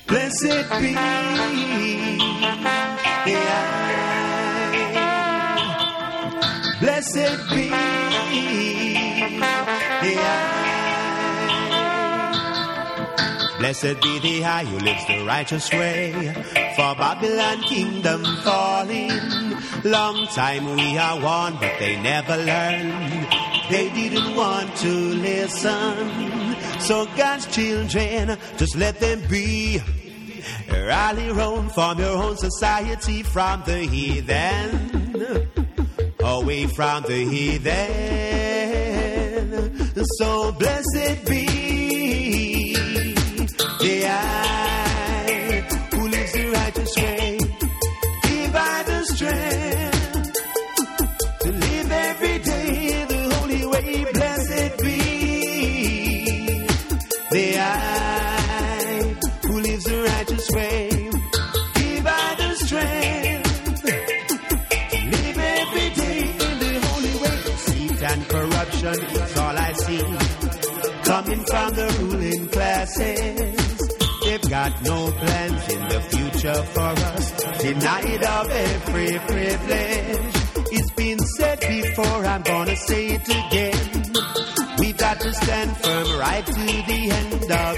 Blessed be the eye. Blessed be the eye. Blessed be the eye who lives the righteous way. For Babylon kingdom falling. Long time we are warned, but they never learn. They didn't want to listen. So God's children, just let them be. Rally round, form your own society from the heathen. Away from the heathen. So blessed be the eye who lives the righteous way. Give I the strength to live every day the holy way. Blessed be the eye who lives the righteous way. Give I the strength to live every day in the holy way. Deceit and corruption is all I see, coming from the ruling classes. They've got no plans in the future for us, denied of every privilege. It's been said before, I'm gonna say it again. We've got to stand firm right to the end of